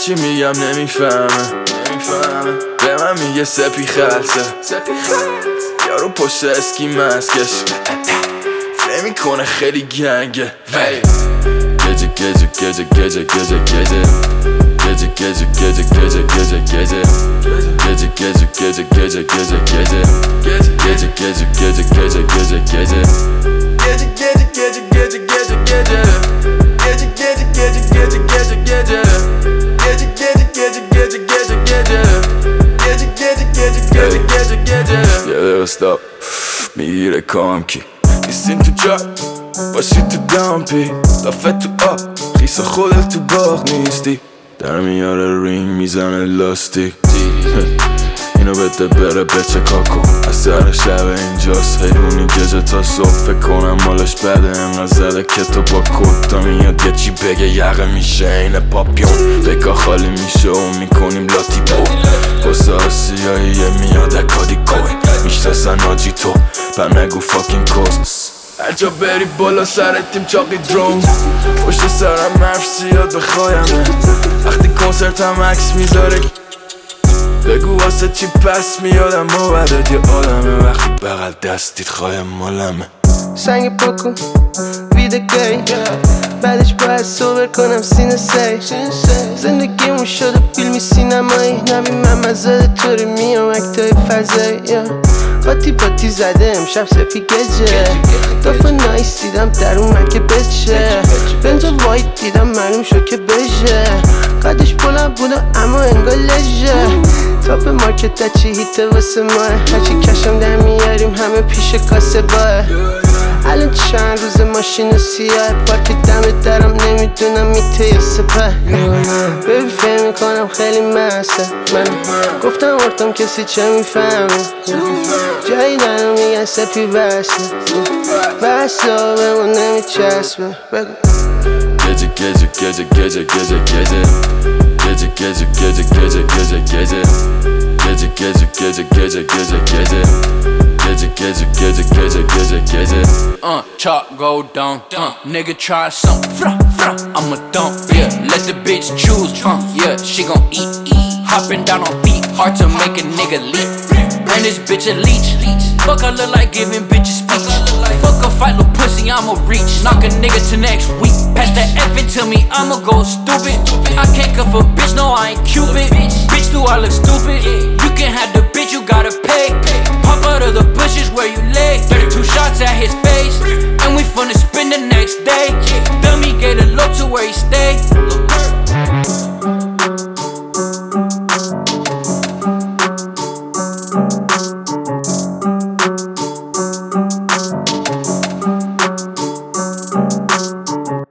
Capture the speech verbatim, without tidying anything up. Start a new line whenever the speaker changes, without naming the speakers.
هرچی میگم نمیفهمه به من میگه سپی خلصه یارو پشت اسکی مسکش نمیکنه خیلی گنگه گجه گجه گجه گجه گجه گجه Gece gece gece gece gece gece Gece gece gece gece gece gece Gece gece gece gece gece gece Gece gece gece gece gece gece Gece gece gece gece gece gece Gece gece gece gece gece gece Gece gece gece gece gece gece یه دقیقه stop میگیره کام کی نیستین تو جا باشی تو دامپی دافت تو آب خیس خودت تو باغ نیستی در میاره رینگ میزنه لاستیک اینو بده بره بچه کاکو از سر شب اینجاست حیرونی گجه تا صبح فکر کنم مالش بده انقدر زده که تو با کود تا میاد یه چی بگه یقه میشه اینه پاپیون بکا خالی میشه و میکنیم لاتی بو پسه آسیایی میاد اکادی کوی میشتسن آجی تو پر نگو فاکین کوز هر جا بری بالا سر تیم چاقی درون پشت سرم حرف زیاد بخوایمه وقتی کنسرتم عکس میذاره بگو واسه چی پس میادم و بعدت یه آدمه وقتی بغل دستیت خواهیم مالمه
سنگ پاکو ویده گی بعدش باید صبر کنم سینه سی زندگیمون شده فیلمی سینمایی نبی من مزاده طوری میام اکتای فضایی قاطی پاتی زده امشب سپی گجه دافه نایس دیدم در اومد که بچه بنز وایت دیدم معلوم شد که بشه قدش بلند بود اما انگار لژه تاپ مارکت دا چی هیته واسه ماه هرچی کشم در میاریم همه پیش کاسه باه الان چند روز ماشین سیاه پارک دم درم نمیدونم میته یا سپه ببی فهم میکنم خیلی مسته من گفتم ارتم کسی چه میفهمه جایی دارم میگن سپی بسته بسته بهمون نمیچسبه بگو
Gece gece gece gece gece gece Gece gece gece gece gece gece Gece gece gece gece gece gece Gece gece gece gece gece gece
Uh, chop go down, uh, nigga try something, frah, frah, I'ma dump, yeah, let the bitch choose, uh, yeah, she gon' eat, eat, hopping down on feet, hard to make a nigga leap, and this bitch a leech, fuck I look like giving bitches speech, fuck a fight little pussy, I'ma reach, knock a nigga to next week, pass that F and tell me I'ma go stupid, I can't cuff a bitch, no I ain't Cupid, bitch do I look stupid, you can have the bitch, you gotta pay, pop out of the bushes where you lay, thirty-two shots at his face, and we finna spend the next day, dummy gave a look to where he stay.